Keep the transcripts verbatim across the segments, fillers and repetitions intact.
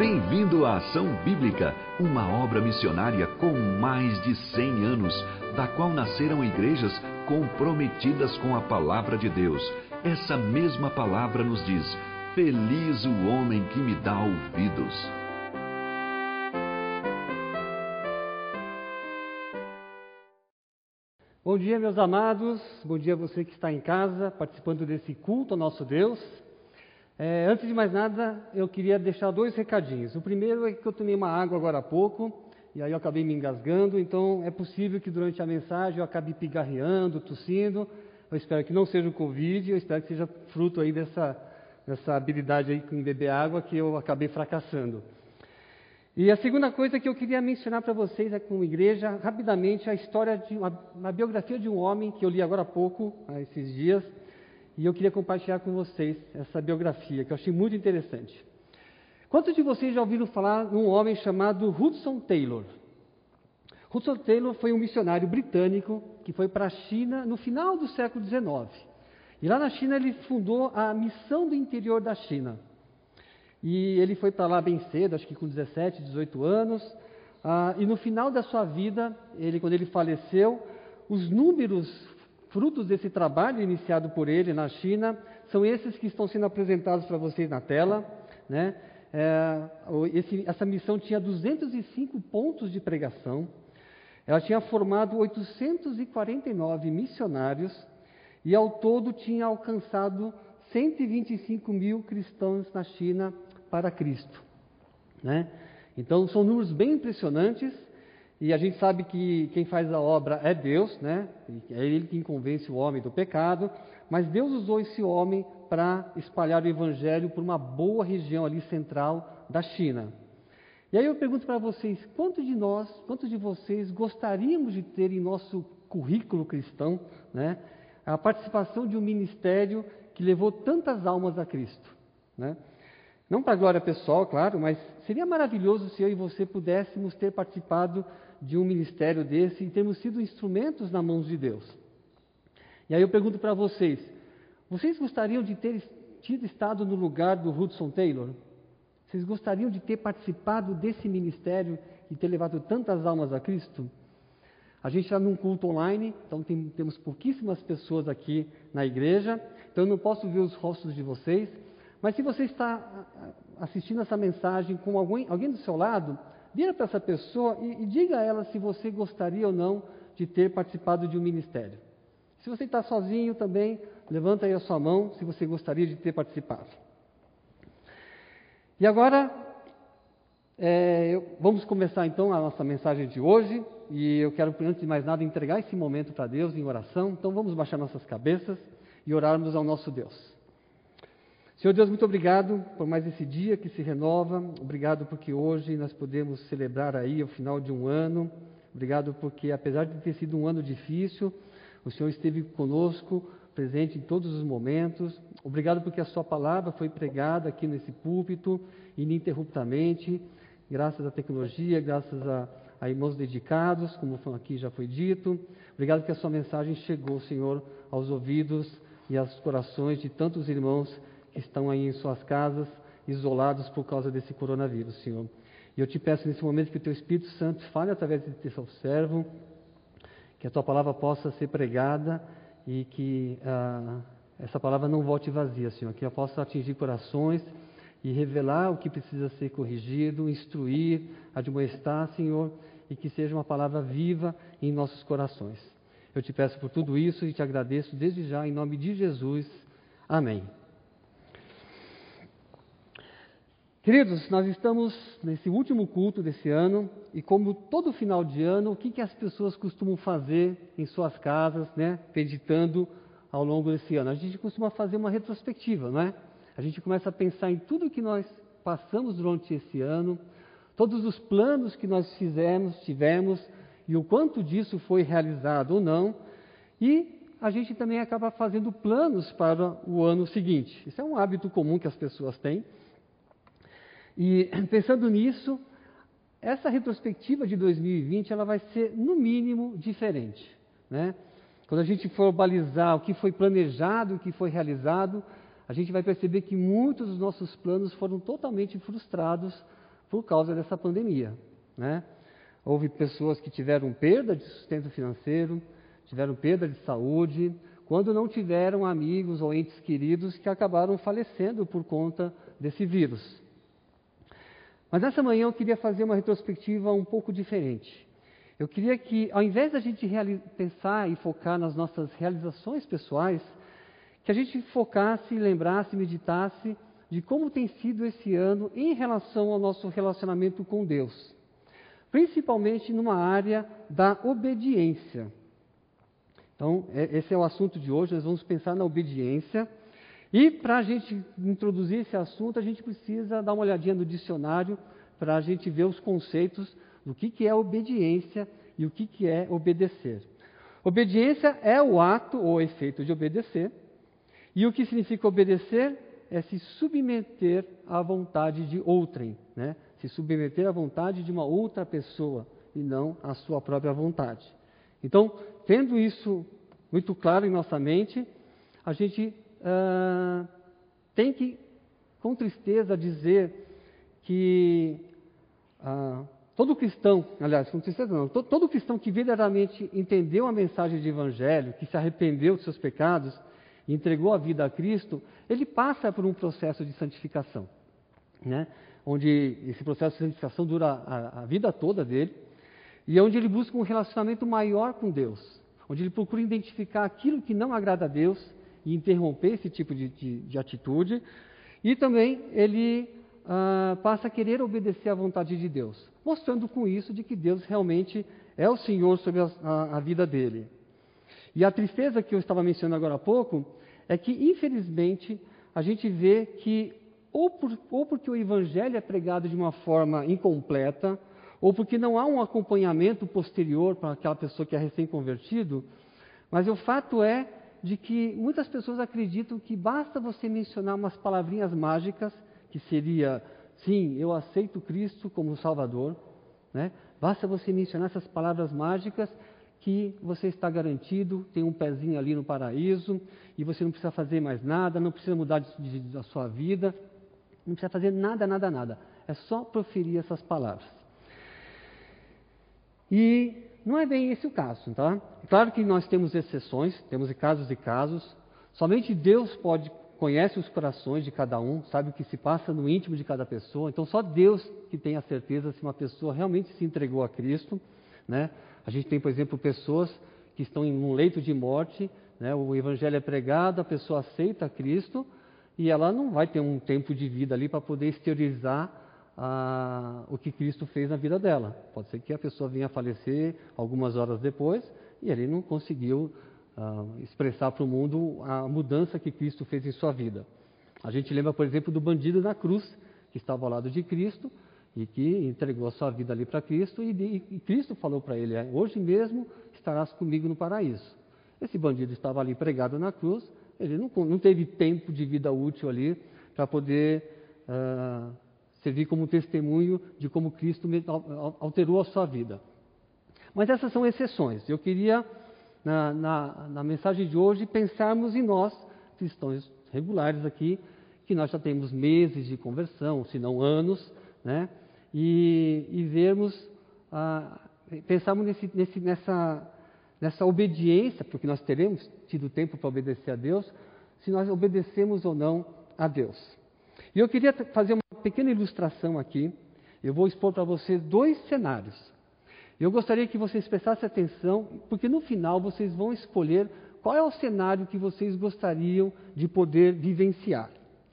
Bem-vindo à Ação Bíblica, uma obra missionária com mais de cem anos, da qual nasceram igrejas comprometidas com a palavra de Deus. Essa mesma palavra nos diz: feliz o homem que me dá ouvidos. Bom dia, meus amados. Bom dia a você que está em casa, participando desse culto ao nosso Deus. É, antes de mais nada, eu queria deixar dois recadinhos. O primeiro é que eu tomei uma água agora há pouco, e aí eu acabei me engasgando, então é possível que durante a mensagem eu acabe pigarreando, tossindo. Eu espero que não seja o Covid, eu espero que seja fruto aí dessa, dessa habilidade aí em beber água que eu acabei fracassando. E a segunda coisa que eu queria mencionar para vocês é, como igreja, rapidamente, a história de uma, uma biografia de um homem que eu li agora há pouco, há esses dias, e eu queria compartilhar com vocês essa biografia, que eu achei muito interessante. Quantos de vocês já ouviram falar num homem chamado Hudson Taylor? Hudson Taylor foi um missionário britânico que foi para a China no final do século dezenove. E lá na China ele fundou a Missão do Interior da China. E ele foi para lá bem cedo, acho que com dezessete, dezoito anos, ah, e no final da sua vida, ele, quando ele faleceu, os números frutos desse trabalho iniciado por ele na China são esses que estão sendo apresentados para vocês na tela, né? É, esse, essa missão tinha duzentos e cinco pontos de pregação, ela tinha formado oitocentos e quarenta e nove missionários, e ao todo tinha alcançado cento e vinte e cinco mil cristãos na China para Cristo, né? Então são números bem impressionantes, e a gente sabe que quem faz a obra é Deus, né? É Ele quem convence o homem do pecado, mas Deus usou esse homem para espalhar o Evangelho por uma boa região ali central da China. E aí eu pergunto para vocês, quantos de nós, quantos de vocês gostariamos de ter em nosso currículo cristão, né, a participação de um ministério que levou tantas almas a Cristo, né? Não para a glória pessoal, claro, mas seria maravilhoso se eu e você pudéssemos ter participado de um ministério desse e termos sido instrumentos nas mãos de Deus. E aí eu pergunto para vocês, vocês gostariam de ter tido estado no lugar do Hudson Taylor? Vocês gostariam de ter participado desse ministério e ter levado tantas almas a Cristo? A gente está num culto online, então tem, temos pouquíssimas pessoas aqui na igreja, então eu não posso ver os rostos de vocês, mas se você está assistindo essa mensagem com alguém, alguém do seu lado, vira para essa pessoa e, e diga a ela se você gostaria ou não de ter participado de um ministério. Se você está sozinho também, levanta aí a sua mão se você gostaria de ter participado. E agora, é, eu, vamos começar então a nossa mensagem de hoje, e eu quero, antes de mais nada, entregar esse momento para Deus em oração. Então vamos baixar nossas cabeças e orarmos ao nosso Deus. Senhor Deus, muito obrigado por mais esse dia que se renova, obrigado porque hoje nós podemos celebrar aí o final de um ano, obrigado porque apesar de ter sido um ano difícil, o Senhor esteve conosco, presente em todos os momentos, obrigado porque a sua palavra foi pregada aqui nesse púlpito, ininterruptamente, graças à tecnologia, graças a, a irmãos dedicados, como aqui já foi dito, obrigado que a sua mensagem chegou, Senhor, aos ouvidos e aos corações de tantos irmãos que estão aí em suas casas, isolados por causa desse coronavírus, Senhor. E eu te peço nesse momento que o Teu Espírito Santo fale através de Teu servo, que a Tua palavra possa ser pregada e que ah, essa palavra não volte vazia, Senhor, que ela possa atingir corações e revelar o que precisa ser corrigido, instruir, admoestar, Senhor, e que seja uma palavra viva em nossos corações. Eu te peço por tudo isso e te agradeço desde já, em nome de Jesus. Amém. Queridos, nós estamos nesse último culto desse ano, e como todo final de ano, o que, que as pessoas costumam fazer em suas casas, né, meditando ao longo desse ano? A gente costuma fazer uma retrospectiva, não é? A gente começa a pensar em tudo que nós passamos durante esse ano, todos os planos que nós fizemos, tivemos, e o quanto disso foi realizado ou não, e a gente também acaba fazendo planos para o ano seguinte. Isso é um hábito comum que as pessoas têm. E pensando nisso, essa retrospectiva de dois mil e vinte ela vai ser, no mínimo, diferente, né? Quando a gente for balizar o que foi planejado, o que foi realizado, a gente vai perceber que muitos dos nossos planos foram totalmente frustrados por causa dessa pandemia, né? Houve pessoas que tiveram perda de sustento financeiro, tiveram perda de saúde, quando não tiveram amigos ou entes queridos que acabaram falecendo por conta desse vírus. Mas nessa manhã eu queria fazer uma retrospectiva um pouco diferente. Eu queria que, ao invés da gente pensar e focar nas nossas realizações pessoais, que a gente focasse, lembrasse, meditasse de como tem sido esse ano em relação ao nosso relacionamento com Deus. Principalmente numa área da obediência. Então, esse é o assunto de hoje, nós vamos pensar na obediência. E para a gente introduzir esse assunto, a gente precisa dar uma olhadinha no dicionário para a gente ver os conceitos do que, que é obediência e o que, que é obedecer. Obediência é o ato ou efeito de obedecer. E o que significa obedecer é se submeter à vontade de outrem, né? Se submeter à vontade de uma outra pessoa e não à sua própria vontade. Então, tendo isso muito claro em nossa mente, a gente uh, tem que, com tristeza, dizer que uh, todo cristão, aliás, com tristeza não, todo, todo cristão que verdadeiramente entendeu a mensagem de evangelho, que se arrependeu dos seus pecados e entregou a vida a Cristo, ele passa por um processo de santificação, né? Onde esse processo de santificação dura a, a vida toda dele, e onde ele busca um relacionamento maior com Deus, onde ele procura identificar aquilo que não agrada a Deus e interromper esse tipo de, de, de atitude, e também ele ah, passa a querer obedecer à vontade de Deus, mostrando com isso de que Deus realmente é o Senhor sobre a, a, a vida dele. E a tristeza que eu estava mencionando agora há pouco é que, infelizmente, a gente vê que, ou, por, ou porque o Evangelho é pregado de uma forma incompleta, ou porque não há um acompanhamento posterior para aquela pessoa que é recém-convertido, mas o fato é de que muitas pessoas acreditam que basta você mencionar umas palavrinhas mágicas, que seria, sim, eu aceito Cristo como Salvador, né? Basta você mencionar essas palavras mágicas que você está garantido, tem um pezinho ali no paraíso, e você não precisa fazer mais nada, não precisa mudar de, de, da sua vida, não precisa fazer nada, nada, nada. É só proferir essas palavras. E não é bem esse o caso, tá? Claro que nós temos exceções, temos casos e casos. Somente Deus pode, conhece os corações de cada um, sabe o que se passa no íntimo de cada pessoa. Então, só Deus que tem a certeza se uma pessoa realmente se entregou a Cristo, né? A gente tem, por exemplo, pessoas que estão em um leito de morte, né? O Evangelho é pregado, a pessoa aceita Cristo e ela não vai ter um tempo de vida ali para poder exteriorizar Ah, o que Cristo fez na vida dela. Pode ser que a pessoa venha a falecer algumas horas depois e ele não conseguiu ah, expressar para o mundo a mudança que Cristo fez em sua vida. A gente lembra, por exemplo, do bandido na cruz, que estava ao lado de Cristo e que entregou a sua vida ali para Cristo e, e, e Cristo falou para ele, hoje mesmo estarás comigo no paraíso. Esse bandido estava ali pregado na cruz, ele não, não teve tempo de vida útil ali para poder Ah, servir como testemunho de como Cristo alterou a sua vida. Mas essas são exceções. Eu queria, na, na, na mensagem de hoje, pensarmos em nós, cristãos regulares aqui, que nós já temos meses de conversão, se não anos, né? E, e vermos, ah, pensarmos nesse, nesse, nessa, nessa obediência, porque nós teremos tido tempo para obedecer a Deus, se nós obedecemos ou não a Deus. E eu queria fazer uma pequena ilustração aqui. Eu vou expor para vocês dois cenários. Eu gostaria que vocês prestassem atenção, porque no final vocês vão escolher qual é o cenário que vocês gostariam de poder vivenciar.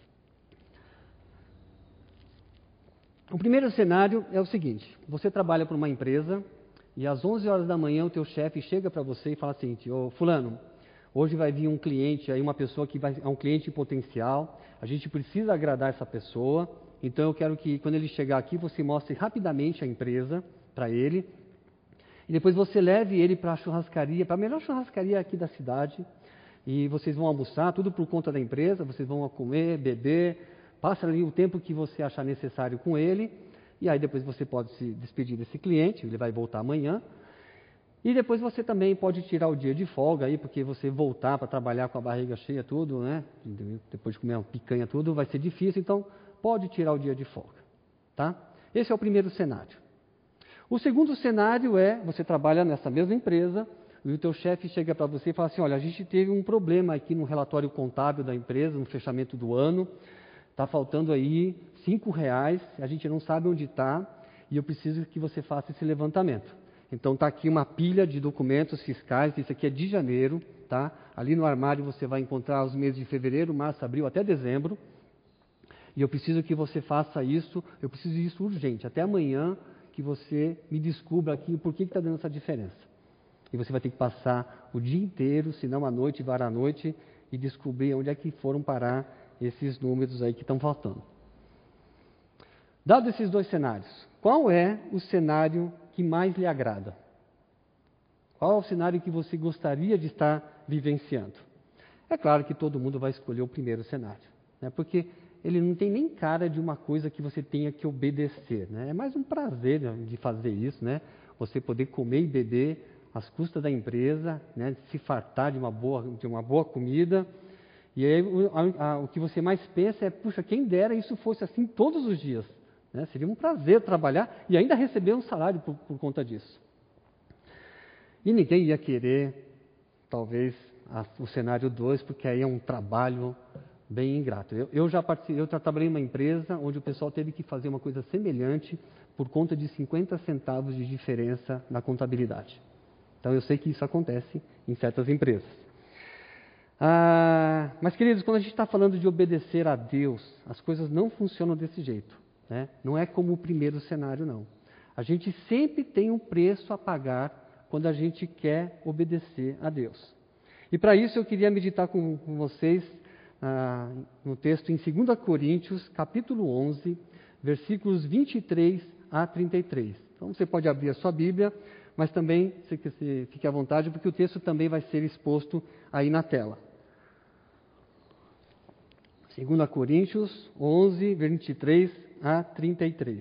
O primeiro cenário é o seguinte: você trabalha para uma empresa e às onze horas da manhã o teu chefe chega para você e fala assim: ô fulano, hoje vai vir um cliente, aí uma pessoa que vai, é um cliente potencial, a gente precisa agradar essa pessoa, então eu quero que quando ele chegar aqui você mostre rapidamente a empresa para ele, e depois você leve ele para a churrascaria, para a melhor churrascaria aqui da cidade, e vocês vão almoçar, tudo por conta da empresa, vocês vão comer, beber, passa ali o tempo que você achar necessário com ele, e aí depois você pode se despedir desse cliente, ele vai voltar amanhã. E depois você também pode tirar o dia de folga aí, porque você voltar para trabalhar com a barriga cheia, tudo, né? Depois de comer uma picanha, tudo, vai ser difícil, então pode tirar o dia de folga, tá? esse é o primeiro cenário. O segundo cenário é, você trabalha nessa mesma empresa, e o teu chefe chega para você e fala assim, olha, a gente teve um problema aqui no relatório contábil da empresa, no fechamento do ano, está faltando aí cinco reais, a gente não sabe onde está, e eu preciso que você faça esse levantamento. Então está aqui uma pilha de documentos fiscais, isso aqui é de janeiro, tá? Ali no armário você vai encontrar os meses de fevereiro, março, abril até dezembro, e eu preciso que você faça isso, eu preciso disso urgente, até amanhã que você me descubra aqui por que está dando essa diferença. E você vai ter que passar o dia inteiro, se não à noite, var à noite, e descobrir onde é que foram parar esses números aí que estão faltando. Dados esses dois cenários, qual é o cenário que mais lhe agrada? Qual é o cenário que você gostaria de estar vivenciando? É claro que todo mundo vai escolher o primeiro cenário, né? Porque ele não tem nem cara de uma coisa que você tenha que obedecer, né? É mais um prazer de fazer isso, né? Você poder comer e beber às custas da empresa, né? Se fartar de uma boa, de uma boa comida. E aí o, a, o que você mais pensa é, puxa, quem dera isso fosse assim todos os dias, né? Seria um prazer trabalhar e ainda receber um salário por, por conta disso. E ninguém ia querer, talvez, a, o cenário dois, porque aí é um trabalho bem ingrato. Eu, eu já participei, eu trabalhei em uma empresa onde o pessoal teve que fazer uma coisa semelhante por conta de cinquenta centavos de diferença na contabilidade. Então eu sei que isso acontece em certas empresas. Ah, mas, queridos, quando a gente está falando de obedecer a Deus, as coisas não funcionam desse jeito, né? Não é como o primeiro cenário, não. A gente sempre tem um preço a pagar quando a gente quer obedecer a Deus. E para isso eu queria meditar com, com vocês ah, no texto em dois Coríntios, capítulo onze, versículos vinte e três a trinta e três. Então você pode abrir a sua Bíblia, mas também você fique à vontade, porque o texto também vai ser exposto aí na tela. dois Coríntios onze, vinte e três a trinta e três.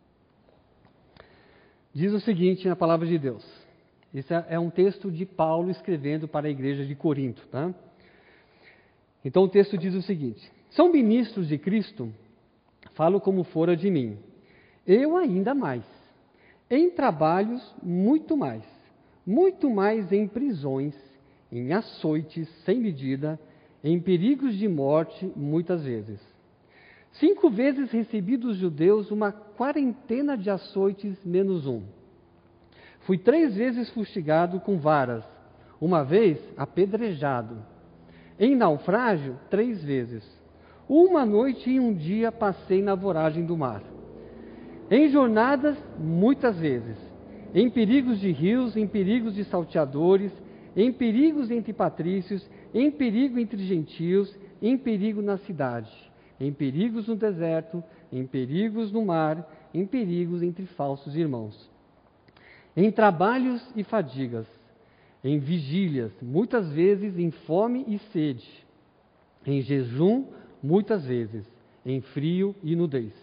Diz o seguinte na palavra de Deus. Esse é um texto de Paulo escrevendo para a igreja de Corinto, tá? Então o texto diz o seguinte: são ministros de Cristo? Falo como fora de mim. Eu ainda mais. Em trabalhos, muito mais. Muito mais em prisões, em açoites sem medida, em perigos de morte, muitas vezes. Cinco vezes recebi dos judeus uma quarentena de açoites menos um. Fui três vezes fustigado com varas, uma vez apedrejado. Em naufrágio, três vezes. Uma noite e um dia passei na voragem do mar. Em jornadas, muitas vezes. Em perigos de rios, em perigos de salteadores, em perigos entre patrícios, em perigo entre gentios, em perigo na cidade, em perigos no deserto, em perigos no mar, em perigos entre falsos irmãos. Em trabalhos e fadigas, em vigílias, muitas vezes em fome e sede, em jejum, muitas vezes, em frio e nudez.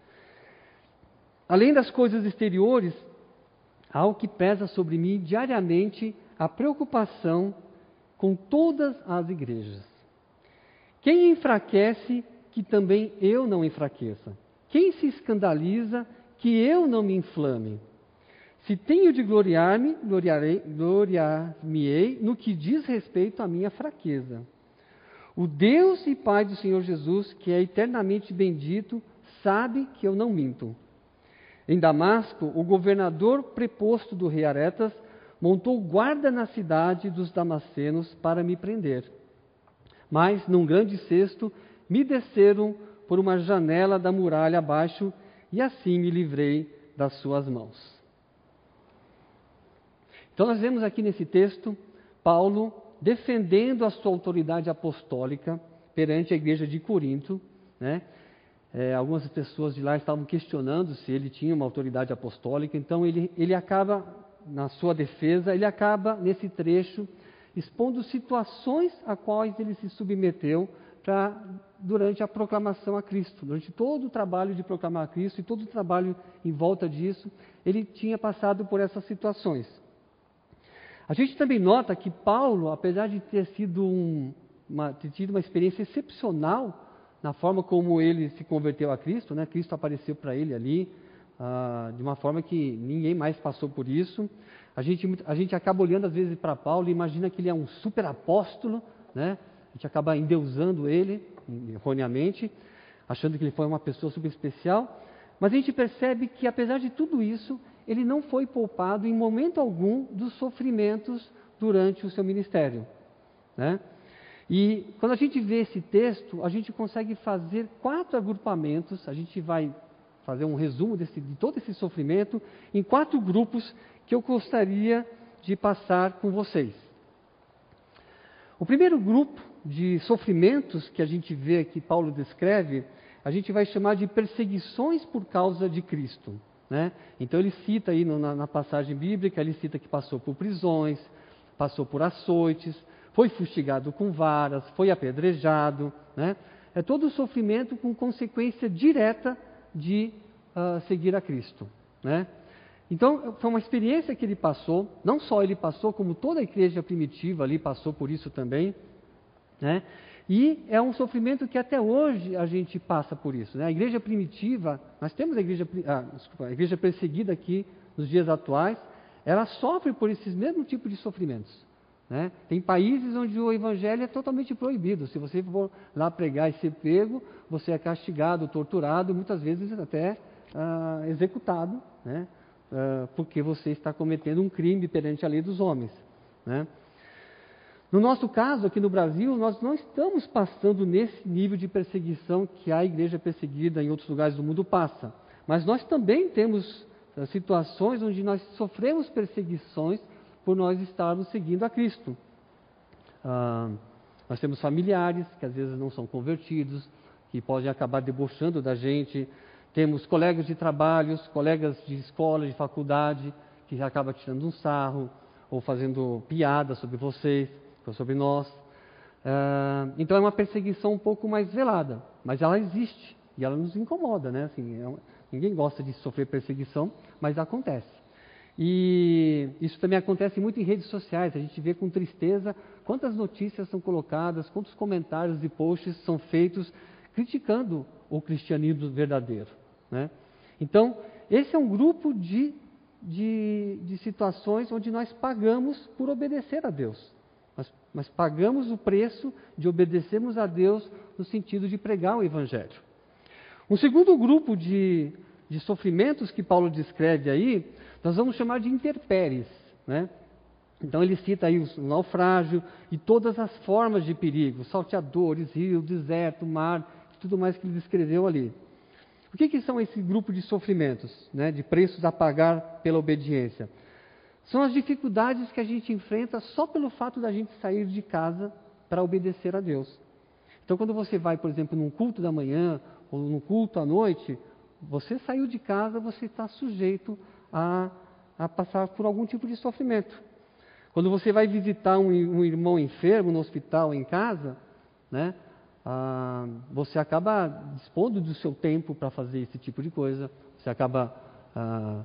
Além das coisas exteriores, há o que pesa sobre mim diariamente a preocupação com todas as igrejas. Quem enfraquece, que também eu não enfraqueça. Quem se escandaliza, que eu não me inflame. Se tenho de gloriar-me, gloriarei, gloriar-me-ei no que diz respeito à minha fraqueza. O Deus e Pai do Senhor Jesus, que é eternamente bendito, sabe que eu não minto. Em Damasco, o governador preposto do rei Aretas montou guarda na cidade dos damascenos para me prender. Mas, num grande cesto, me desceram por uma janela da muralha abaixo e assim me livrei das suas mãos. Então nós vemos aqui nesse texto, Paulo defendendo a sua autoridade apostólica perante a igreja de Corinto, né? É, algumas pessoas de lá estavam questionando se ele tinha uma autoridade apostólica, então ele, ele acaba, na sua defesa, ele acaba nesse trecho expondo situações a quais ele se submeteu pra, durante a proclamação a Cristo. Durante todo o trabalho de proclamar a Cristo e todo o trabalho em volta disso, ele tinha passado por essas situações. A gente também nota que Paulo, apesar de ter, sido um, uma, ter tido uma experiência excepcional na forma como ele se converteu a Cristo, né? Cristo apareceu para ele ali, ah, de uma forma que ninguém mais passou por isso. A gente, a gente acaba olhando às vezes para Paulo e imagina que ele é um super apóstolo, né? A gente acaba endeusando ele, erroneamente, achando que ele foi uma pessoa super especial. Mas a gente percebe que, apesar de tudo isso, ele não foi poupado em momento algum dos sofrimentos durante o seu ministério, né? E quando a gente vê esse texto, a gente consegue fazer quatro agrupamentos. A gente vai fazer um resumo desse, de todo esse sofrimento em quatro grupos que eu gostaria de passar com vocês. O primeiro grupo de sofrimentos que a gente vê que Paulo descreve, a gente vai chamar de perseguições por causa de Cristo, né? Então ele cita aí no, na, na passagem bíblica, ele cita que passou por prisões, passou por açoites, foi fustigado com varas, foi apedrejado, né? É todo o sofrimento com consequência direta de uh, seguir a Cristo, né? Então, foi uma experiência que ele passou, não só ele passou, como toda a igreja primitiva ali passou por isso também, né? E é um sofrimento que até hoje a gente passa por isso, né? A igreja primitiva, nós temos a igreja, ah, desculpa, a igreja perseguida aqui nos dias atuais, ela sofre por esses mesmos tipos de sofrimentos, né? Tem países onde o evangelho é totalmente proibido. Se você for lá pregar e ser pego, você é castigado, torturado, muitas vezes até ah, executado, né? Uh, porque você está cometendo um crime perante a lei dos homens, né? No nosso caso, aqui no Brasil, nós não estamos passando nesse nível de perseguição que a igreja perseguida em outros lugares do mundo passa. Mas nós também temos uh, situações onde nós sofremos perseguições por nós estarmos seguindo a Cristo. Uh, nós temos familiares que às vezes não são convertidos, que podem acabar debochando da gente. Temos colegas de trabalhos, colegas de escola, de faculdade, que já acabam tirando um sarro, ou fazendo piada sobre vocês, sobre nós. Uh, então é uma perseguição um pouco mais velada, mas ela existe, e ela nos incomoda, né? Assim, é, ninguém gosta de sofrer perseguição, mas acontece. E isso também acontece muito em redes sociais. A gente vê com tristeza quantas notícias são colocadas, quantos comentários e posts são feitos criticando o cristianismo verdadeiro, né? Então, esse é um grupo de, de, de situações onde nós pagamos por obedecer a Deus. Nós, nós pagamos o preço de obedecermos a Deus no sentido de pregar o Evangelho. Um segundo grupo de, de sofrimentos que Paulo descreve aí, nós vamos chamar de intempéries, né? Então ele cita aí o naufrágio e todas as formas de perigo, salteadores, rio, deserto, mar, tudo mais que ele descreveu ali. O que, que são esse grupo de sofrimentos, né, de preços a pagar pela obediência? São as dificuldades que a gente enfrenta só pelo fato da gente sair de casa para obedecer a Deus. Então, quando você vai, por exemplo, num culto da manhã ou num culto à noite, você saiu de casa, você está sujeito a, a passar por algum tipo de sofrimento. Quando você vai visitar um, um irmão enfermo no hospital em casa, né, ah, você acaba dispondo do seu tempo para fazer esse tipo de coisa. Você acaba... Ah,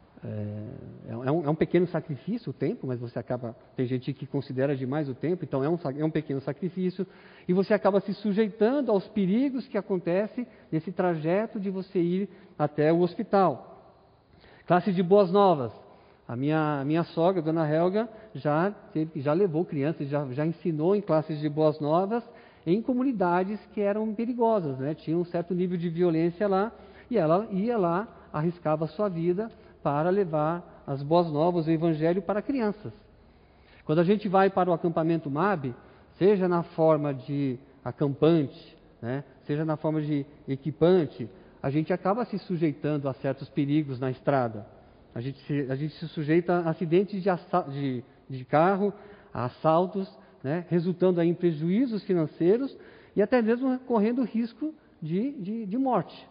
é, é, um, é um pequeno sacrifício o tempo, mas você acaba... Tem gente que considera demais o tempo, então é um, é um pequeno sacrifício. E você acaba se sujeitando aos perigos que acontecem nesse trajeto de você ir até o hospital. Classe de boas novas. A minha, a minha sogra, Dona Helga, já, teve, já levou crianças, já, já ensinou em classes de boas novas em comunidades que eram perigosas, né? Tinha um certo nível de violência lá, e ela ia lá, arriscava a sua vida para levar as boas novas, o Evangelho para crianças. Quando a gente vai para o acampamento M A B, seja na forma de acampante, né, seja na forma de equipante, a gente acaba se sujeitando a certos perigos na estrada. A gente se, a gente se sujeita a acidentes de, de, de carro, a assaltos, né, resultando aí em prejuízos financeiros e até mesmo correndo risco de, de, de morte.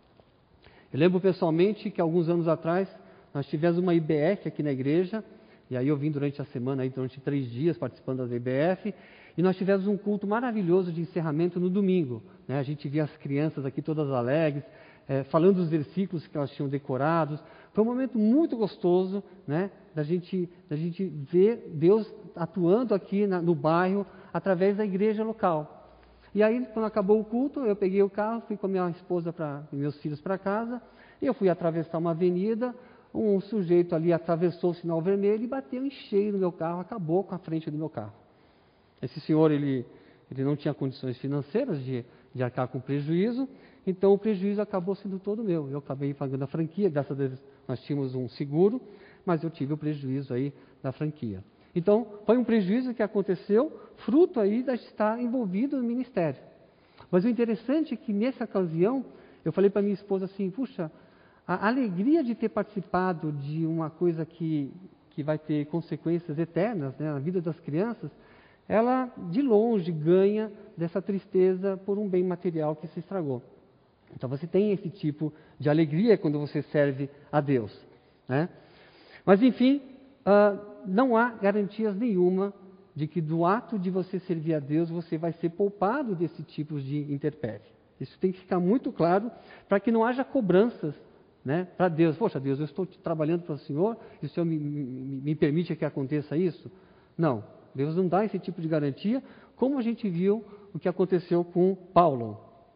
Eu lembro pessoalmente que alguns anos atrás nós tivemos uma I B F aqui na igreja, e aí eu vim durante a semana, aí, durante três dias participando da I B F, e nós tivemos um culto maravilhoso de encerramento no domingo, né? A gente via as crianças aqui todas alegres, é, falando os versículos que elas tinham decorados. Foi um momento muito gostoso, né, da gente, da gente ver Deus atuando aqui na, no bairro através da igreja local. E aí, quando acabou o culto, eu peguei o carro, fui com a minha esposa pra, e meus filhos para casa, e eu fui atravessar uma avenida, um sujeito ali atravessou o sinal vermelho e bateu em cheio no meu carro, acabou com a frente do meu carro. Esse senhor, ele, ele não tinha condições financeiras de, de arcar com prejuízo, então o prejuízo acabou sendo todo meu. Eu acabei pagando a franquia, graças a Deus nós tínhamos um seguro, mas eu tive o prejuízo aí da franquia. Então, foi um prejuízo que aconteceu, fruto aí de estar envolvido no ministério. Mas o interessante é que nessa ocasião, eu falei para minha esposa assim, puxa, a alegria de ter participado de uma coisa que, que vai ter consequências eternas, né, na vida das crianças, ela de longe ganha dessa tristeza por um bem material que se estragou. Então você tem esse tipo de alegria quando você serve a Deus, né? Mas enfim, uh, não há garantias nenhuma de que do ato de você servir a Deus, você vai ser poupado desse tipo de intempérie. Isso tem que ficar muito claro para que não haja cobranças, né, para Deus. Poxa, Deus, eu estou trabalhando para o Senhor e o Senhor me, me, me permite que aconteça isso? Não, Deus não dá esse tipo de garantia, como a gente viu o que aconteceu com Paulo.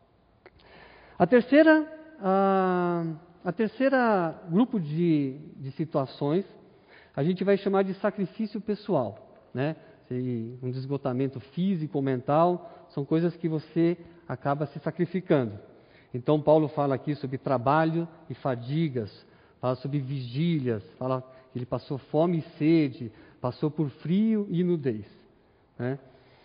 A terceira, a, a terceira grupo de, de situações, a gente vai chamar de sacrifício pessoal, né? Um esgotamento físico ou mental, são coisas que você acaba se sacrificando. Então, Paulo fala aqui sobre trabalho e fadigas, fala sobre vigílias, fala que ele passou fome e sede, passou por frio e nudez, né?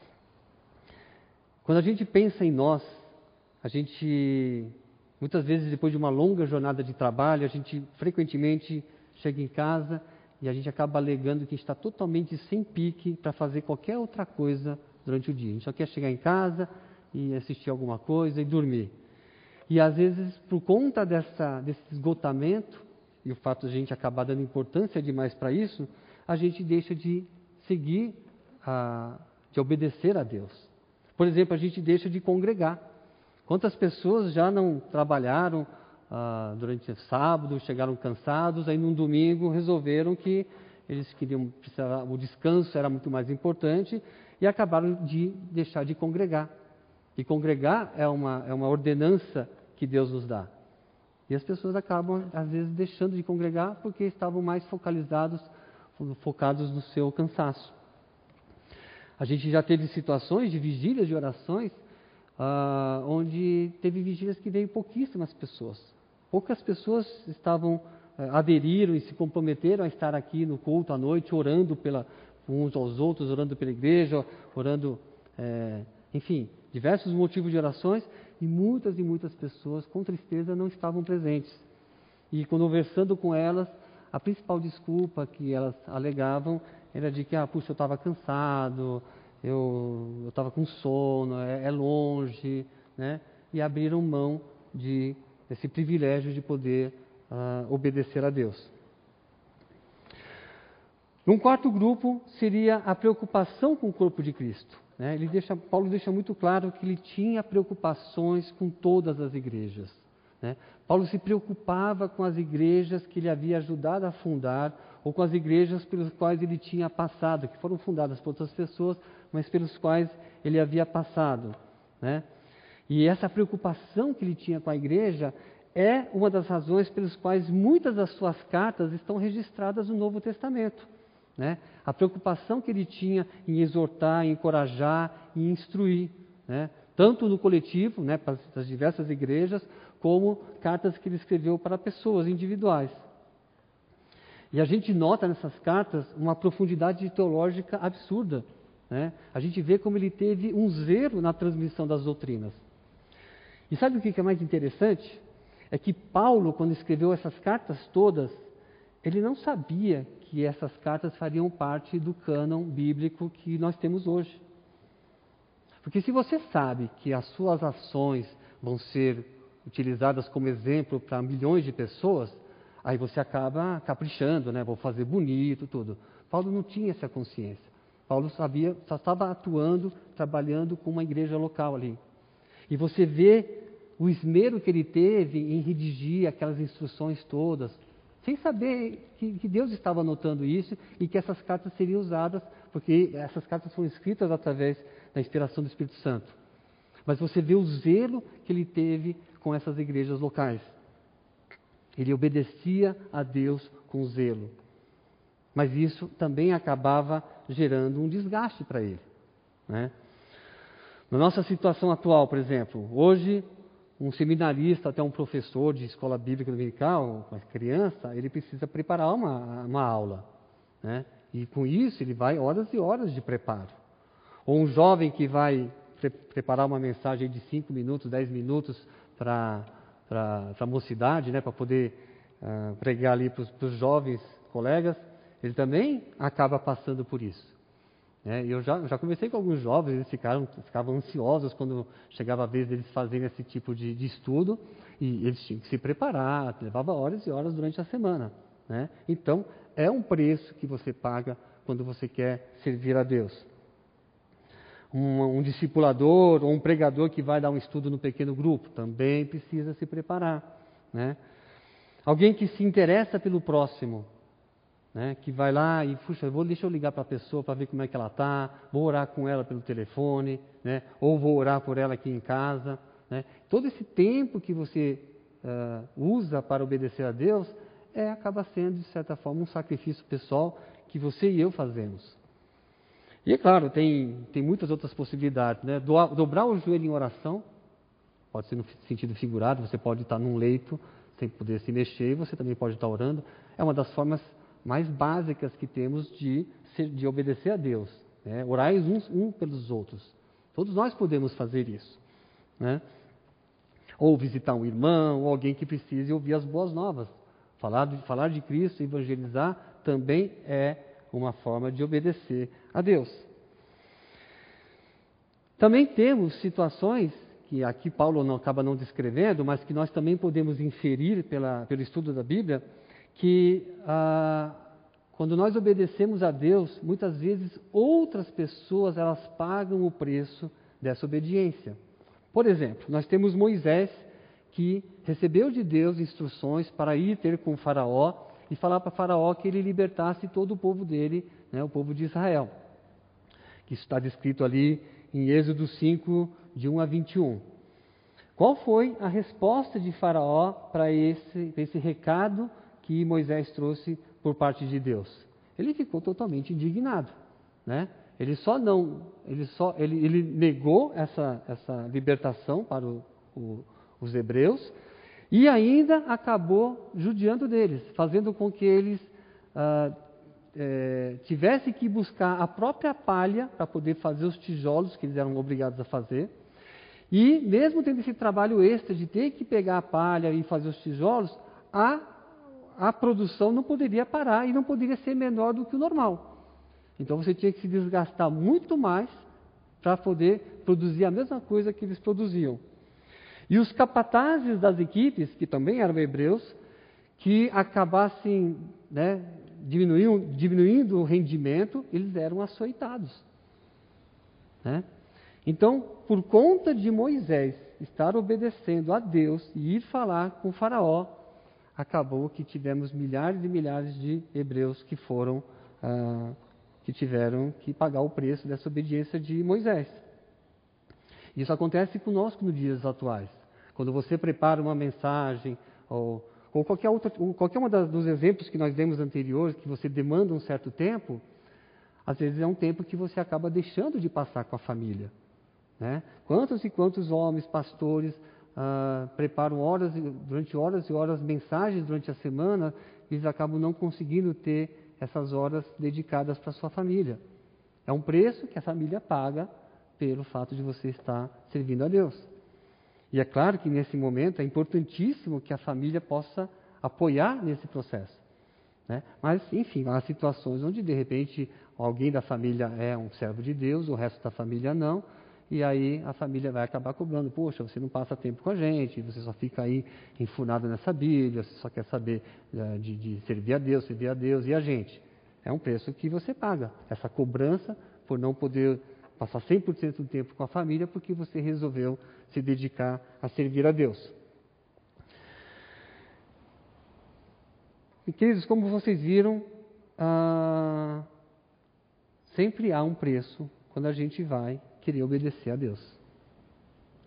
Quando a gente pensa em nós, a gente, muitas vezes, depois de uma longa jornada de trabalho, a gente frequentemente chega em casa e a gente acaba alegando que está totalmente sem pique para fazer qualquer outra coisa durante o dia. A gente só quer chegar em casa e assistir alguma coisa e dormir. E às vezes, por conta dessa, desse esgotamento, e o fato de a gente acabar dando importância demais para isso, a gente deixa de seguir, a, de obedecer a Deus. Por exemplo, a gente deixa de congregar. Quantas pessoas já não trabalharam ah, durante o sábado, chegaram cansados, aí num domingo resolveram que eles queriam, o descanso era muito mais importante e acabaram de deixar de congregar. E congregar é uma, é uma ordenança que Deus nos dá. E as pessoas acabam, às vezes, deixando de congregar porque estavam mais focalizados, focados no seu cansaço. A gente já teve situações de vigílias de orações, ah, onde teve vigílias que veio pouquíssimas pessoas. Poucas pessoas estavam, ah, aderiram e se comprometeram a estar aqui no culto à noite, orando pela, uns aos outros, orando pela igreja, orando, é, enfim, diversos motivos de orações, e muitas e muitas pessoas, com tristeza, não estavam presentes. E conversando com elas, a principal desculpa que elas alegavam era de que, ah, puxa, eu estava cansado, eu estava com sono, é, é longe, né? E abriram mão de, desse privilégio de poder uh, obedecer a Deus. Um quarto grupo seria a preocupação com o corpo de Cristo. Né? Ele deixa, Paulo deixa muito claro que ele tinha preocupações com todas as igrejas. Né? Paulo se preocupava com as igrejas que ele havia ajudado a fundar, ou com as igrejas pelas quais ele tinha passado, que foram fundadas por outras pessoas, mas pelos quais ele havia passado. Né? E essa preocupação que ele tinha com a igreja é uma das razões pelas quais muitas das suas cartas estão registradas no Novo Testamento. Né? A preocupação que ele tinha em exortar, em encorajar e instruir, né? Tanto no coletivo, né, para as diversas igrejas, como cartas que ele escreveu para pessoas individuais. E a gente nota nessas cartas uma profundidade teológica absurda. Né? A gente vê como ele teve um zelo na transmissão das doutrinas. E sabe o que é mais interessante? É que Paulo, quando escreveu essas cartas todas, ele não sabia que essas cartas fariam parte do cânon bíblico que nós temos hoje. Porque se você sabe que as suas ações vão ser utilizadas como exemplo para milhões de pessoas, aí você acaba caprichando, né? Vou fazer bonito, tudo. Paulo não tinha essa consciência. Paulo sabia, só estava atuando, trabalhando com uma igreja local ali. E você vê o esmero que ele teve em redigir aquelas instruções todas, sem saber que, que Deus estava anotando isso e que essas cartas seriam usadas, porque essas cartas foram escritas através da inspiração do Espírito Santo. Mas você vê o zelo que ele teve com essas igrejas locais. Ele obedecia a Deus com zelo. Mas isso também acabava gerando um desgaste para ele, né? Na nossa situação atual, por exemplo, hoje um seminarista, até um professor de escola bíblica dominical, uma criança, ele precisa preparar uma, uma aula, né? E com isso ele vai horas e horas de preparo. Ou um jovem que vai pre- preparar uma mensagem de cinco minutos, dez minutos para a mocidade, né? Para poder uh, pregar ali para os jovens colegas, ele também acaba passando por isso. É, eu já, já conversei com alguns jovens, eles ficaram, ficavam ansiosos quando chegava a vez deles fazerem esse tipo de, de estudo, e eles tinham que se preparar, levava horas e horas durante a semana, né? Então, é um preço que você paga quando você quer servir a Deus. Um, um discipulador ou um pregador que vai dar um estudo no pequeno grupo, também precisa se preparar, né? Alguém que se interessa pelo próximo, né, que vai lá e, puxa, vou, deixa eu ligar para a pessoa para ver como é que ela está, vou orar com ela pelo telefone, né, ou vou orar por ela aqui em casa, né. Todo esse tempo que você uh, usa para obedecer a Deus, é, acaba sendo, de certa forma, um sacrifício pessoal que você e eu fazemos. E é claro, tem, tem muitas outras possibilidades, né, Do, dobrar o joelho em oração, pode ser no sentido figurado, você pode estar num leito sem poder se mexer, e você também pode estar orando, é uma das formas mais básicas que temos de, ser, de obedecer a Deus, né? Orais uns um pelos outros. Todos nós podemos fazer isso, né? Ou visitar um irmão, ou alguém que precise ouvir as boas novas. Falar de, falar de Cristo, evangelizar, também é uma forma de obedecer a Deus. Também temos situações, que aqui Paulo não, acaba não descrevendo, mas que nós também podemos inferir pela, pelo estudo da Bíblia, que ah, quando nós obedecemos a Deus, muitas vezes outras pessoas elas pagam o preço dessa obediência. Por exemplo, nós temos Moisés que recebeu de Deus instruções para ir ter com o Faraó e falar para o Faraó que ele libertasse todo o povo dele, né, o povo de Israel. Que isso está descrito ali em Êxodo cinco, de um a vinte e um. Qual foi a resposta de Faraó para esse, esse recado que Moisés trouxe por parte de Deus? Ele ficou totalmente indignado, né? Ele só não, ele só, ele, ele negou essa, essa libertação para o, o, os hebreus e ainda acabou judiando deles, fazendo com que eles ah, é, tivessem que buscar a própria palha para poder fazer os tijolos que eles eram obrigados a fazer. E mesmo tendo esse trabalho extra de ter que pegar a palha e fazer os tijolos, a a produção não poderia parar e não poderia ser menor do que o normal. Então você tinha que se desgastar muito mais para poder produzir a mesma coisa que eles produziam. E os capatazes das equipes, que também eram hebreus, que acabassem, né, diminuindo, diminuindo o rendimento, eles eram açoitados, né? Então, por conta de Moisés estar obedecendo a Deus e ir falar com o Faraó, acabou que tivemos milhares e milhares de hebreus que foram, ah, que tiveram que pagar o preço dessa obediência de Moisés. Isso acontece conosco nos dias atuais. Quando você prepara uma mensagem, ou, ou qualquer outra, ou qualquer um dos exemplos que nós demos anteriores, que você demanda um certo tempo, às vezes é um tempo que você acaba deixando de passar com a família, né? Quantos e quantos homens, pastores, Uh, preparam horas, durante horas e horas mensagens durante a semana, eles acabam não conseguindo ter essas horas dedicadas para a sua família. É um preço que a família paga pelo fato de você estar servindo a Deus. E é claro que nesse momento é importantíssimo que a família possa apoiar nesse processo, né? Mas, enfim, há situações onde de repente alguém da família é um servo de Deus, o resto da família não. E aí a família vai acabar cobrando, poxa, você não passa tempo com a gente, você só fica aí enfurnado nessa Bíblia, você só quer saber uh, de, de servir a Deus, servir a Deus e a gente. É um preço que você paga, essa cobrança por não poder passar cem por cento do tempo com a família, porque você resolveu se dedicar a servir a Deus. E queridos, como vocês viram, ah, sempre há um preço quando a gente vai querer obedecer a Deus.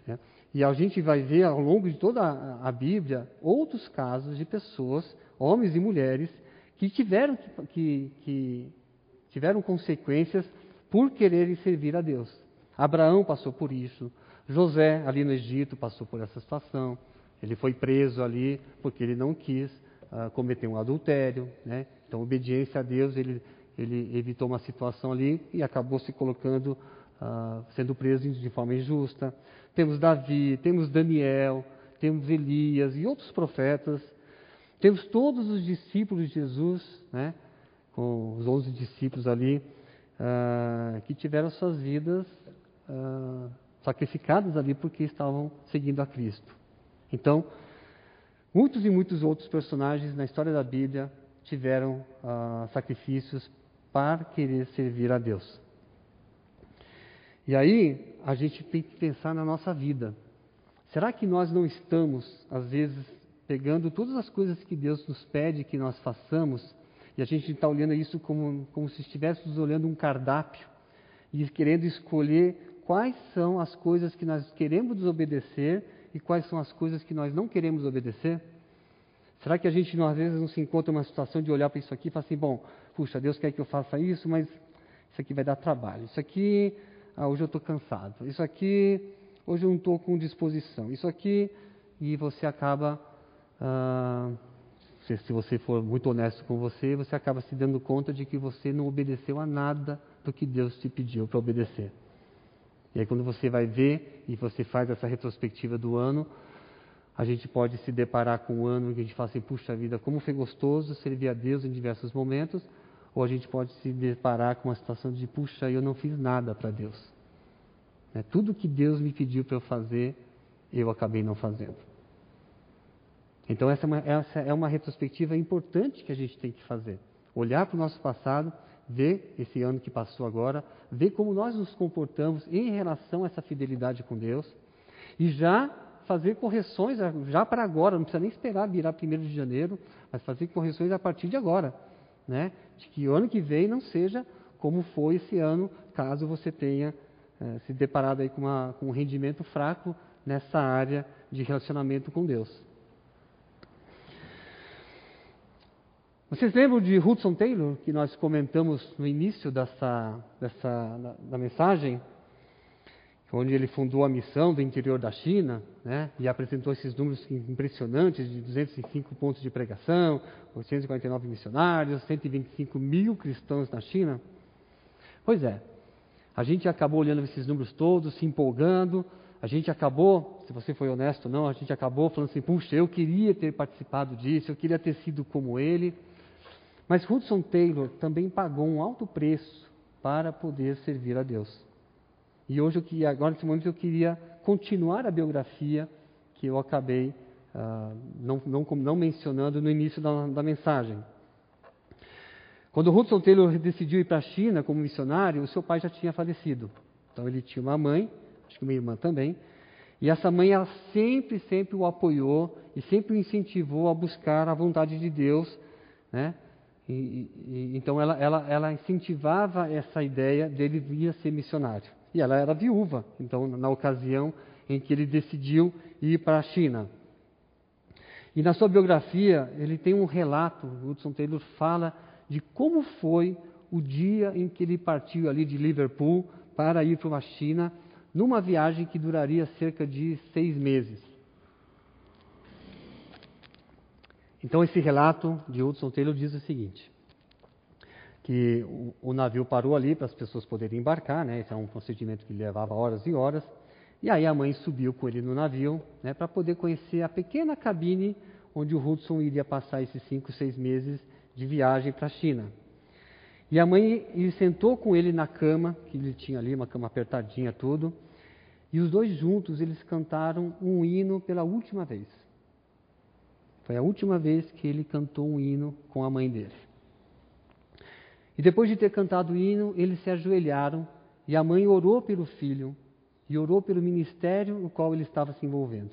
E a gente vai ver ao longo de toda a, a Bíblia outros casos de pessoas, homens e mulheres, que tiveram, que, que tiveram consequências por quererem servir a Deus. Abraão passou por isso. José, ali no Egito, passou por essa situação. Ele foi preso ali porque ele não quis uh, cometer um adultério, né? Então, obediência a Deus, ele, ele evitou uma situação ali e acabou se colocando, uh, sendo preso de forma injusta. Temos Davi, temos Daniel, temos Elias e outros profetas. Temos todos os discípulos de Jesus, né? Com os onze discípulos ali, uh, que tiveram suas vidas uh, sacrificadas ali porque estavam seguindo a Cristo. Então, muitos e muitos outros personagens na história da Bíblia tiveram uh, sacrifícios para querer servir a Deus. E aí, a gente tem que pensar na nossa vida. Será que nós não estamos, às vezes, pegando todas as coisas que Deus nos pede que nós façamos, e a gente está olhando isso como, como se estivéssemos olhando um cardápio, e querendo escolher quais são as coisas que nós queremos desobedecer e quais são as coisas que nós não queremos obedecer? Será que a gente, às vezes, não se encontra numa situação de olhar para isso aqui e falar assim, bom, puxa, Deus quer que eu faça isso, mas isso aqui vai dar trabalho. Isso aqui, ah, hoje eu estou cansado. Isso aqui, hoje eu não estou com disposição. Isso aqui, e você acaba, ah, se, se você for muito honesto com você, você acaba se dando conta de que você não obedeceu a nada do que Deus te pediu para obedecer. E aí quando você vai ver e você faz essa retrospectiva do ano, a gente pode se deparar com um ano que a gente fala assim, puxa vida, como foi gostoso servir a Deus em diversos momentos, ou a gente pode se deparar com uma situação de, puxa, eu não fiz nada para Deus. Né? Tudo que Deus me pediu para eu fazer, eu acabei não fazendo. Então essa é, uma, essa é uma retrospectiva importante que a gente tem que fazer. Olhar para o nosso passado, ver esse ano que passou agora, ver como nós nos comportamos em relação a essa fidelidade com Deus e já fazer correções já para agora, não precisa nem esperar virar primeiro de janeiro, mas fazer correções a partir de agora, né? De que o ano que vem não seja como foi esse ano, caso você tenha eh, se deparado aí com, uma, com um rendimento fraco nessa área de relacionamento com Deus. Vocês lembram de Hudson Taylor, que nós comentamos no início dessa, dessa, da, da mensagem, onde ele fundou a missão do interior da China, né, e apresentou esses números impressionantes de duzentos e cinco pontos de pregação, oitocentos e quarenta e nove missionários, cento e vinte e cinco mil cristãos na China? Pois é, a gente acabou olhando esses números todos, se empolgando, a gente acabou, se você foi honesto ou não, a gente acabou falando assim, puxa, eu queria ter participado disso, eu queria ter sido como ele. Mas Hudson Taylor também pagou um alto preço para poder servir a Deus. E hoje, eu queria, agora nesse momento, eu queria continuar a biografia que eu acabei uh, não, não, não mencionando no início da, da mensagem. Quando Hudson Taylor decidiu ir para a China como missionário, o seu pai já tinha falecido. Então ele tinha uma mãe, acho que uma irmã também, e essa mãe ela sempre, sempre o apoiou e sempre o incentivou a buscar a vontade de Deus, né? E, e, então ela, ela, ela incentivava essa ideia dele vir a ser missionário. E ela era viúva, então na ocasião em que ele decidiu ir para a China. E na sua biografia, ele tem um relato, o Hudson Taylor fala de como foi o dia em que ele partiu ali de Liverpool para ir para a China, numa viagem que duraria cerca de seis meses. Então esse relato de Hudson Taylor diz o seguinte, que o, o navio parou ali para as pessoas poderem embarcar, né? Esse é um procedimento que levava horas e horas, e aí a mãe subiu com ele no navio, né, para poder conhecer a pequena cabine onde o Hudson iria passar esses cinco, seis meses de viagem para a China. E a mãe ele sentou com ele na cama, que ele tinha ali, uma cama apertadinha, tudo, e os dois juntos eles cantaram um hino pela última vez. Foi a última vez que ele cantou um hino com a mãe dele. E depois de ter cantado o hino, eles se ajoelharam e a mãe orou pelo filho e orou pelo ministério no qual ele estava se envolvendo.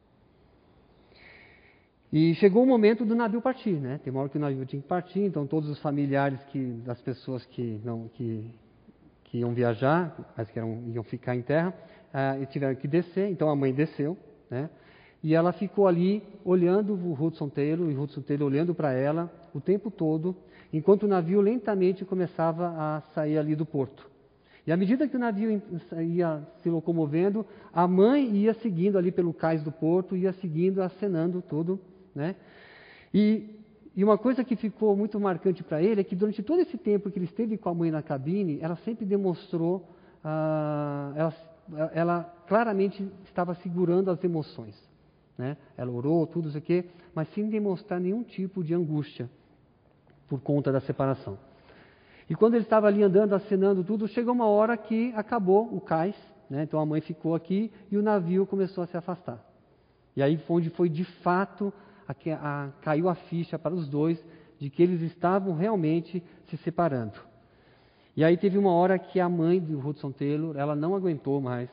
E chegou o momento do navio partir, né? Tem uma hora que o navio tinha que partir, então todos os familiares que, das pessoas que, não, que, que iam viajar, mas que eram, iam ficar em terra, ah, e tiveram que descer, então a mãe desceu, né? E ela ficou ali olhando o Hudson Taylor, e o Hudson Taylor olhando para ela o tempo todo, enquanto o navio lentamente começava a sair ali do porto. E à medida que o navio ia se locomovendo, a mãe ia seguindo ali pelo cais do porto, ia seguindo, acenando tudo, né? E, e uma coisa que ficou muito marcante para ele é que durante todo esse tempo que ele esteve com a mãe na cabine, ela sempre demonstrou, ah, ela, ela claramente estava segurando as emoções, né? Ela orou, tudo isso aqui, mas sem demonstrar nenhum tipo de angústia por conta da separação. E quando ele estava ali andando, acenando tudo, chegou uma hora que acabou o cais, né? Então a mãe ficou aqui e o navio começou a se afastar. E aí foi onde foi de fato, a, a, caiu a ficha para os dois, de que eles estavam realmente se separando. E aí teve uma hora que a mãe do Hudson Taylor, ela não aguentou mais,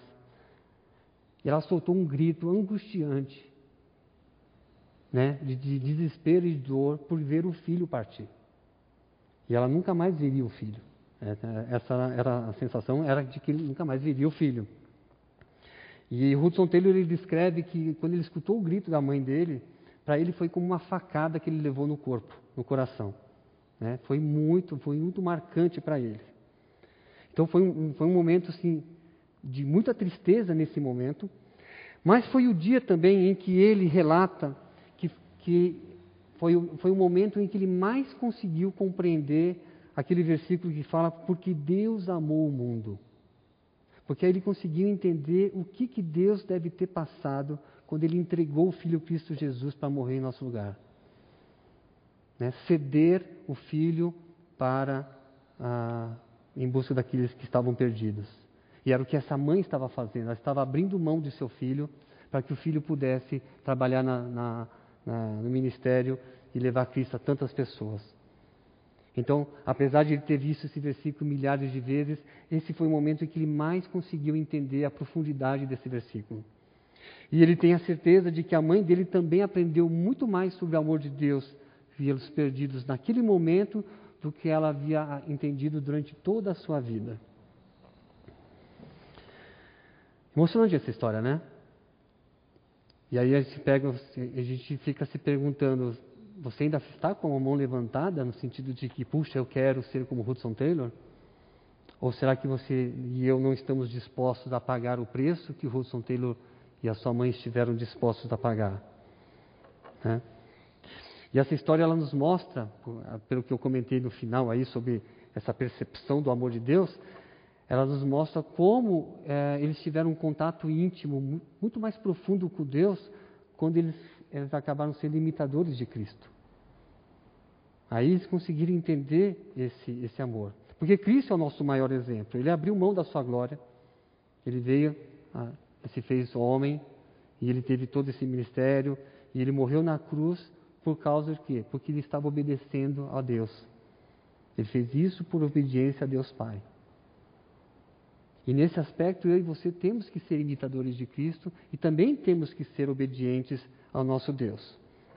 e ela soltou um grito angustiante, né? de, de desespero e dor por ver o filho partir. E ela nunca mais veria o filho. Essa era a sensação, era de que ele nunca mais veria o filho. E Hudson Taylor, ele descreve que quando ele escutou o grito da mãe dele, para ele foi como uma facada que ele levou no corpo, no coração. Né? Foi muito, foi muito marcante para ele. Então foi um, foi um momento assim, de muita tristeza nesse momento, mas foi o dia também em que ele relata que, que Foi, foi o momento em que ele mais conseguiu compreender aquele versículo que fala, porque Deus amou o mundo. Porque aí ele conseguiu entender o que, que Deus deve ter passado quando ele entregou o Filho Cristo Jesus para morrer em nosso lugar. Né? Ceder o Filho para, ah, em busca daqueles que estavam perdidos. E era o que essa mãe estava fazendo, ela estava abrindo mão de seu filho, para que o filho pudesse trabalhar na, na Na, no ministério e levar Cristo a tantas pessoas. Então, apesar de ele ter visto esse versículo milhares de vezes, esse foi o momento em que ele mais conseguiu entender a profundidade desse versículo. E ele tem a certeza de que a mãe dele também aprendeu muito mais sobre o amor de Deus pelos perdidos naquele momento do que ela havia entendido durante toda a sua vida. Emocionante essa história, né? E aí a gente, pega, a gente fica se perguntando, você ainda está com a mão levantada no sentido de que, puxa, eu quero ser como Hudson Taylor? Ou será que você e eu não estamos dispostos a pagar o preço que Hudson Taylor e a sua mãe estiveram dispostos a pagar? Né? E essa história ela nos mostra, pelo que eu comentei no final aí sobre essa percepção do amor de Deus, ela nos mostra como é, eles tiveram um contato íntimo, muito mais profundo com Deus, quando eles, eles acabaram sendo imitadores de Cristo. Aí eles conseguiram entender esse, esse amor. Porque Cristo é o nosso maior exemplo. Ele abriu mão da sua glória, ele veio, ah, se fez homem, e ele teve todo esse ministério, e ele morreu na cruz por causa de quê? Porque ele estava obedecendo a Deus. Ele fez isso por obediência a Deus Pai. E nesse aspecto, eu e você temos que ser imitadores de Cristo e também temos que ser obedientes ao nosso Deus.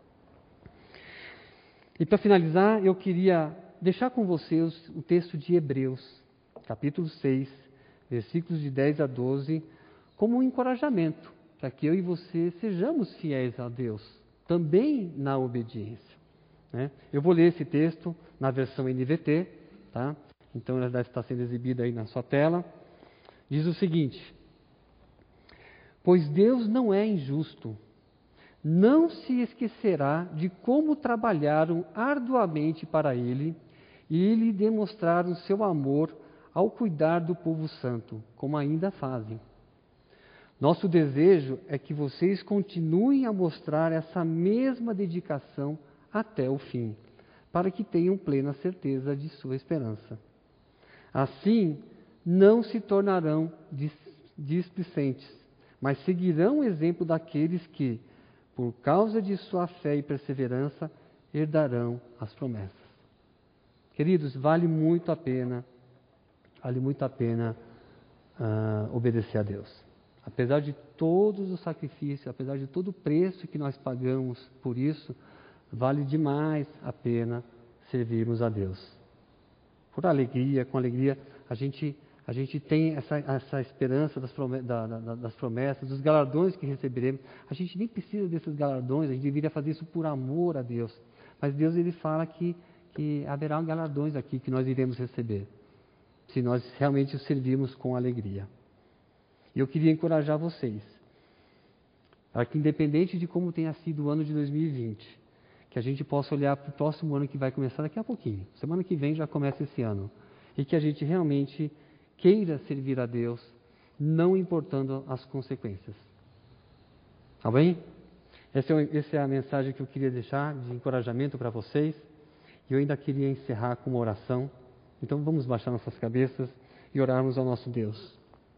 E para finalizar, eu queria deixar com vocês o texto de Hebreus, capítulo seis, versículos de dez a doze, como um encorajamento para que eu e você sejamos fiéis a Deus, também na obediência. Né? Eu vou ler esse texto na versão N V T, tá? Então ela deve estar sendo exibida aí na sua tela. Diz o seguinte: pois Deus não é injusto, não se esquecerá de como trabalharam arduamente para Ele e lhe demonstraram seu amor ao cuidar do povo santo, como ainda fazem. Nosso desejo é que vocês continuem a mostrar essa mesma dedicação até o fim, para que tenham plena certeza de sua esperança. Assim, não se tornarão displicentes, mas seguirão o exemplo daqueles que, por causa de sua fé e perseverança, herdarão as promessas. Queridos, vale muito a pena, vale muito a pena uh, obedecer a Deus. Apesar de todos os sacrifícios, apesar de todo o preço que nós pagamos por isso, vale demais a pena servirmos a Deus. Por alegria, com alegria, a gente A gente tem essa, essa esperança das promessas, da, da, das promessas, dos galardões que receberemos. A gente nem precisa desses galardões, a gente deveria fazer isso por amor a Deus. Mas Deus, Ele fala que, que haverá galardões aqui que nós iremos receber, se nós realmente o servirmos com alegria. E eu queria encorajar vocês, para que independente de como tenha sido o ano de dois mil e vinte, que a gente possa olhar para o próximo ano que vai começar daqui a pouquinho. Semana que vem já começa esse ano. E que a gente realmente queira servir a Deus, não importando as consequências. Tá bem? Essa é, essa é a mensagem que eu queria deixar de encorajamento para vocês. E eu ainda queria encerrar com uma oração. Então vamos baixar nossas cabeças e orarmos ao nosso Deus.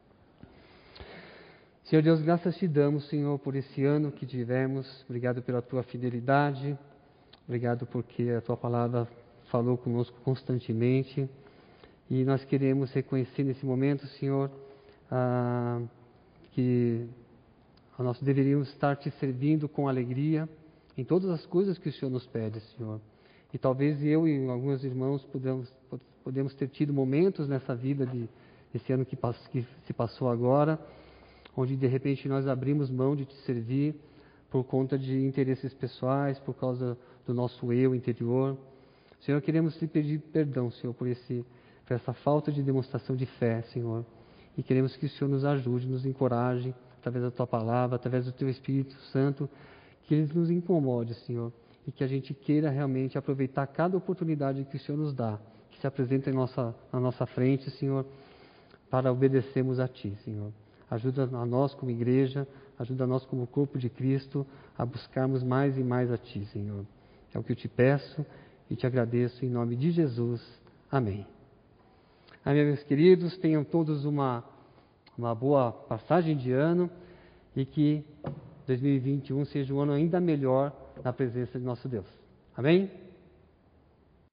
Senhor Deus, graças te damos, Senhor, por esse ano que tivemos. Obrigado pela tua fidelidade. Obrigado porque a tua palavra falou conosco constantemente. E nós queremos reconhecer nesse momento, Senhor, ah, que nós deveríamos estar te servindo com alegria em todas as coisas que o Senhor nos pede, Senhor. E talvez eu e alguns irmãos podemos, podemos ter tido momentos nessa vida, de, esse ano que, pass, que se passou agora, onde de repente nós abrimos mão de te servir por conta de interesses pessoais, por causa do nosso eu interior. Senhor, queremos te pedir perdão, Senhor, por esse... por essa falta de demonstração de fé, Senhor. E queremos que o Senhor nos ajude, nos encoraje, através da Tua Palavra, através do Teu Espírito Santo, que Ele nos incomode, Senhor. E que a gente queira realmente aproveitar cada oportunidade que o Senhor nos dá, que se apresenta em nossa, na nossa frente, Senhor, para obedecermos a Ti, Senhor. Ajuda a nós como igreja, ajuda a nós como corpo de Cristo, a buscarmos mais e mais a Ti, Senhor. É o que eu te peço e te agradeço em nome de Jesus. Amém. Amém, meus queridos, tenham todos uma, uma boa passagem de ano e que dois mil e vinte e um seja um ano ainda melhor na presença de nosso Deus. Amém?